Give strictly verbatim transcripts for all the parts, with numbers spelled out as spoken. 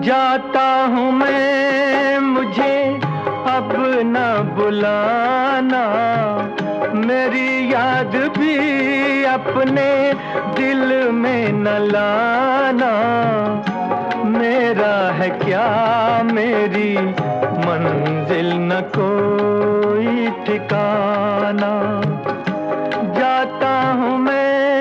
जाता हूँ मैं, मुझे अब न बुलाना, मेरी याद भी अपने दिल में न लाना। मेरा है क्या मेरी मंजिल न कोई ठिकाना, जाता हूँ मैं।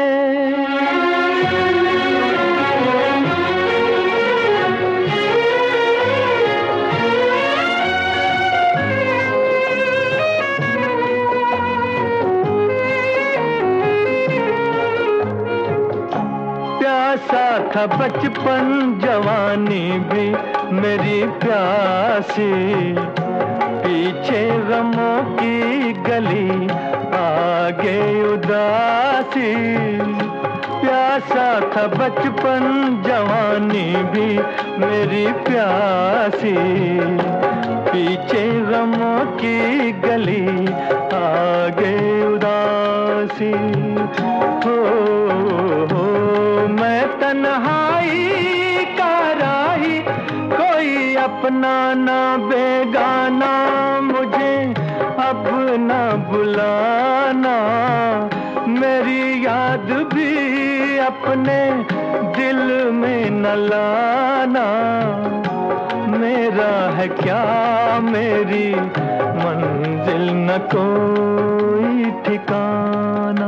प्यासा था बचपन जवानी भी मेरी प्यासी, पीछे गमों की गली आगे उदासी। प्यासा था बचपन जवानी भी मेरी प्यासी, पीछे गमों की गली आगे उदासी। हो हो मैं तन्हाई का राही, कोई अपना ना बेगाना, मुझे अब न बुलाना, मेरी याद भी अपने दिल में न लाना। मेरा है क्या मेरी मंजिल न कोई ठिकाना।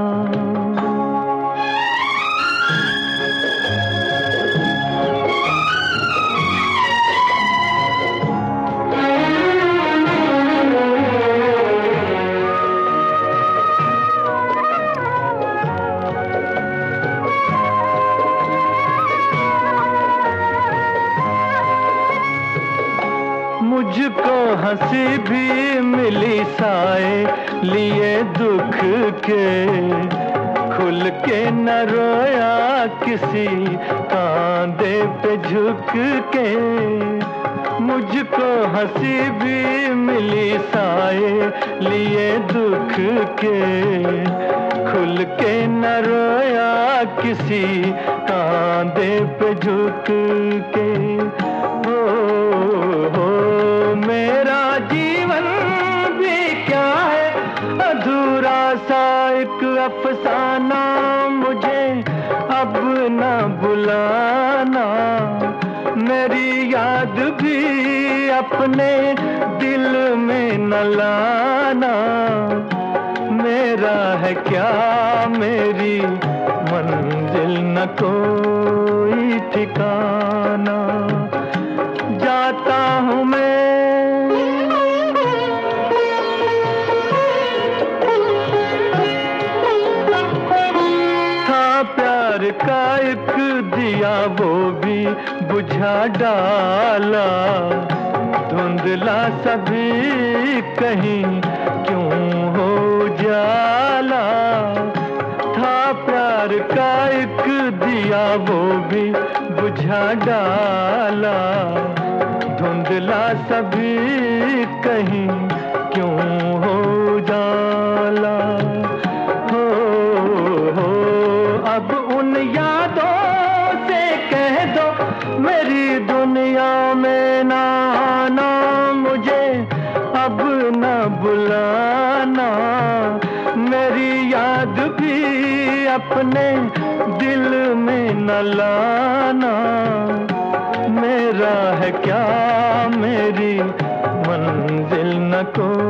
मुझको हंसी भी मिली साए लिए दुख के, खुल के न रोया किसी कांधे पे झुक के। मुझको हंसी भी मिली साए लिए दुख के, खुल के न रोया किसी कांधे पे झुक के। हो हो मेरा जीवन भी क्या है अधूरा सा एक अफसाना, मुझे अब न बुलाना, मेरी याद भी अपने दिल में न लाना। मेरा है क्या मेरी मंजिल न कोई ठिकाना, जाता हूँ मैं। था प्यार का एक दिया वो भी बुझा डाला, धुंधला सभी कहीं क्यों हो जाला। था प्यार का एक दिया वो भी बुझा डाला, धुंधला सभी कहीं क्यों हो जाला। हो हो अब उन यादों से कह दो मेरी दुनिया में ना आना, मुझे अब न बुलाना, मेरी याद भी अपने दिल में न लाना। मेरा है क्या मेरी मंजिल न को